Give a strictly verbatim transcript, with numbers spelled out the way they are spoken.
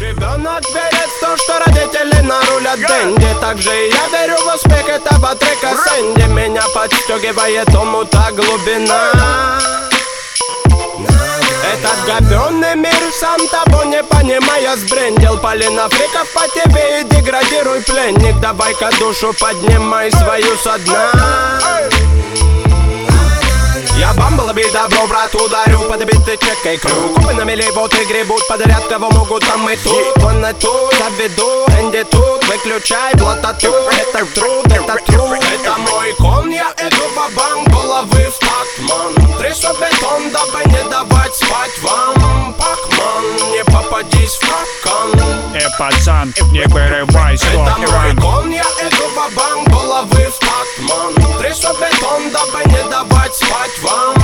Ребенок верит в то, что родители нарулят деньги. Также и я верю в успех этого трека Сэнди. Меня подстегивает омута глубина. Этот говёный мир, сам того не понимая, сбрендил. Полина фриков по тебе и деградируй, пленник. Давай-ка душу поднимай свою со дна. Я бамблби, добро, брат, ударю под биты, чекай крюк. Купы на мели, вот и гребут подряд, кого могут, там и тут. Он и тут, заведу, Энди тут. Выключай, блатату, это труд, это труд. Это мой кон, я иду ва-банк, головы в такт, ман. Трясу бетон, дабы не давать спать вам. Пакман, не попадись в капкан. Э, пацан, не вырывай стоп. Это мой кон, я иду ва-банк, головы в такт, ман. Трясу бетон, дабы не давать спать вам.